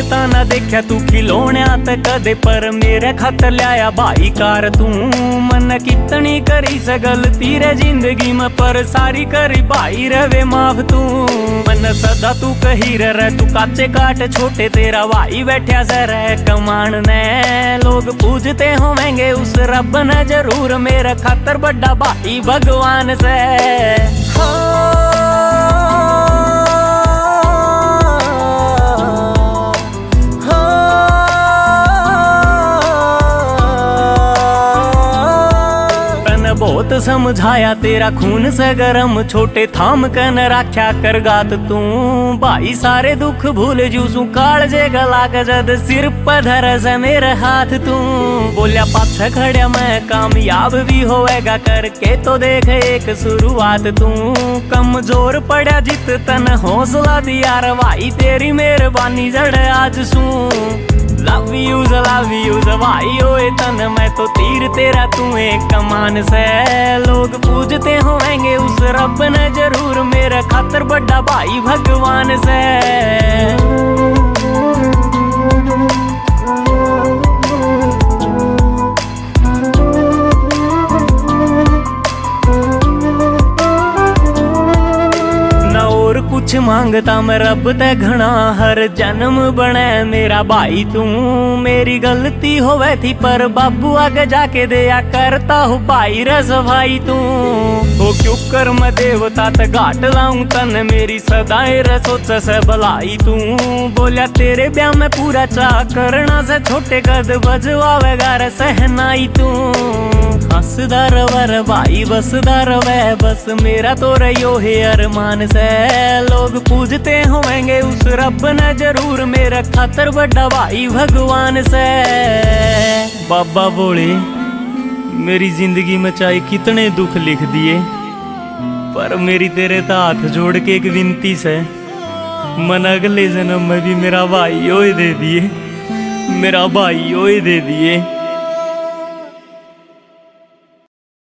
ਤਾਂ ਨਾ ਦੇਖਿਆ ਤੂੰ ਖਿਲੋਣਿਆ ਤੇ ਕਦੇ, ਪਰ ਮੇਰੇ ਖਾਤਰ ਲਿਆਇਆ ਭਾਈ ਕਾਰ ਤੂੰ। मन कितनी करी स गलती रे जिंदगी में, पर सारी करी भाई रवे माफ तू। मन सदा तू कही रह तू काचे काट छोटे, तेरा भाई बैठा से रह कमान ने। लोग पूजते होवेंगे उस रब ने जरूर, मेरे खातर बड़ा भाई भगवान से। बहुत समझाया तेरा खून से गरम, छोटे थाम कन राख्या कर गात तू। भाई सारे दुख भूल जूसू कालजे गला के, जद सिर पर धर से मेरे हाथ तू। बोलिया पाछे खड़िया मैं कामयाब भी होएगा, करके तो देख एक शुरुआत तू। कमजोर पड़ा जित तन हौसला दिया रे भाई, तेरी मेहरबानी जड़ आज सू। लव यू भाई ओए तन, मैं तो तीर तेरा तू एक कमान से। लोग पूजते होंगे उस रब ने जरूर, मेरे खातर बड़ा भाई भगवान से। कुछ मांगता मैं रब ते घना, हर जन्म बने मेरा भाई तू। मेरी गलती होवे थी पर बाबू आगे जाके दिया करता हूँ भाई रे सफाई तू। हो क्यों कर मैं देवता ते घाट लाऊं तन, मेरी सदाएं रे सोच से भलाई तू। बोलिया तेरे ब्याह में पूरा चाह करना से, छोटे कद बजवावेगा रे सहनाई तू। हंसदा रवे भाई बसदा रवे, बस मेरा तो रहियो है अरमान से। लोग पूजते होंगे उस रब ने जरूर, मेरा खातर बड़ा भाई भगवान से। बाबा बोले मेरी जिंदगी में चाहे कितने दुख लिख दिए, पर मेरी तेरे हाथ जोड़ के एक विनती से, मन अगले जन्म में भी मेरा भाई ओए दे दिए, मेरा भाई ओए दे दिए।